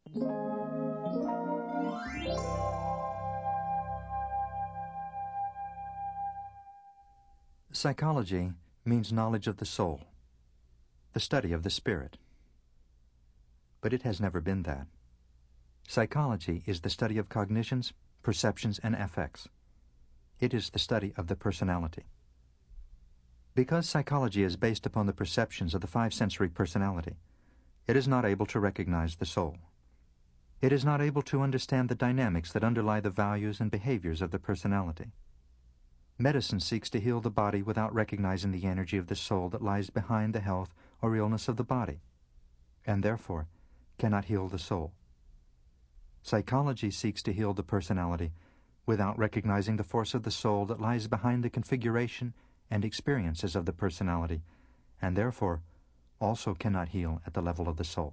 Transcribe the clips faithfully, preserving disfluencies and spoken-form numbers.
Psychology means knowledge of the soul, the study of the spirit. But it has never been that. Psychology is the study of cognitions, perceptions, and affects. It is the study of the personality. Because psychology is based upon the perceptions of the five-sensory personality, it is not able to recognize the soul. It is not able to understand the dynamics that underlie the values and behaviors of the personality. Medicine seeks to heal the body without recognizing the energy of the soul that lies behind the health or illness of the body, and therefore cannot heal the soul. Psychology seeks to heal the personality without recognizing the force of the soul that lies behind the configuration and experiences of the personality, and therefore also cannot heal at the level of the soul.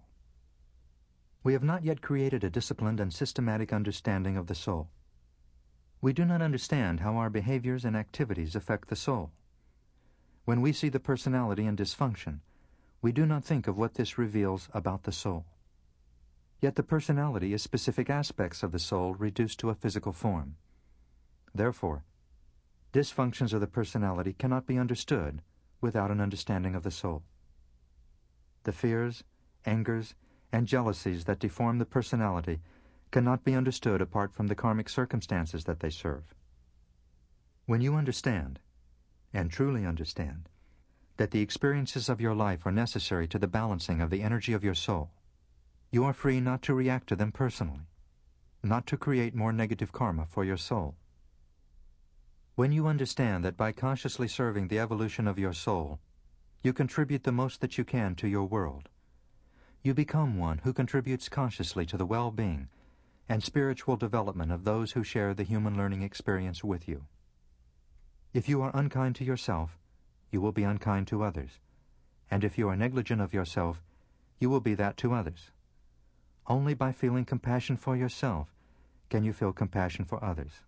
We have not yet created a disciplined and systematic understanding of the soul. We do not understand how our behaviors and activities affect the soul. When we see the personality in dysfunction, we do not think of what this reveals about the soul. Yet the personality is specific aspects of the soul reduced to a physical form. Therefore, dysfunctions of the personality cannot be understood without an understanding of the soul. The fears, angers, and jealousies that deform the personality cannot be understood apart from the karmic circumstances that they serve. When you understand, and truly understand, that the experiences of your life are necessary to the balancing of the energy of your soul, you are free not to react to them personally, not to create more negative karma for your soul. When you understand that by consciously serving the evolution of your soul, you contribute the most that you can to your world, you become one who contributes consciously to the well-being and spiritual development of those who share the human learning experience with you. If you are unkind to yourself, you will be unkind to others, and if you are negligent of yourself, you will be that to others. Only by feeling compassion for yourself can you feel compassion for others.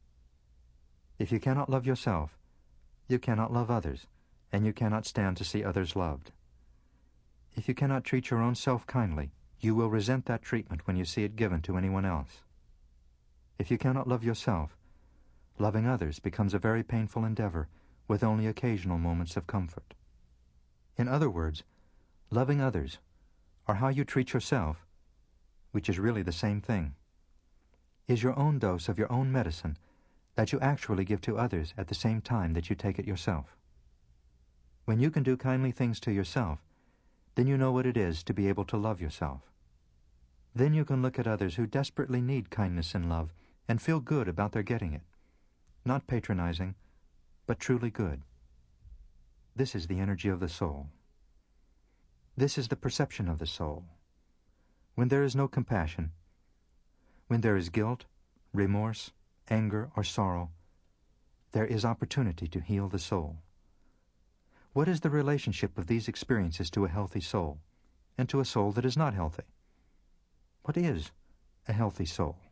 If you cannot love yourself, you cannot love others, and you cannot stand to see others loved. If you cannot treat your own self kindly, you will resent that treatment when you see it given to anyone else. If you cannot love yourself, loving others becomes a very painful endeavor with only occasional moments of comfort. In other words, loving others, or how you treat yourself, which is really the same thing, is your own dose of your own medicine that you actually give to others at the same time that you take it yourself. When you can do kindly things to yourself, then you know what it is to be able to love yourself. Then you can look at others who desperately need kindness and love and feel good about their getting it. Not patronizing, but truly good. This is the energy of the soul. This is the perception of the soul. When there is no compassion, when there is guilt, remorse, anger, or sorrow, there is opportunity to heal the soul. What is the relationship of these experiences to a healthy soul, and to a soul that is not healthy? What is a healthy soul?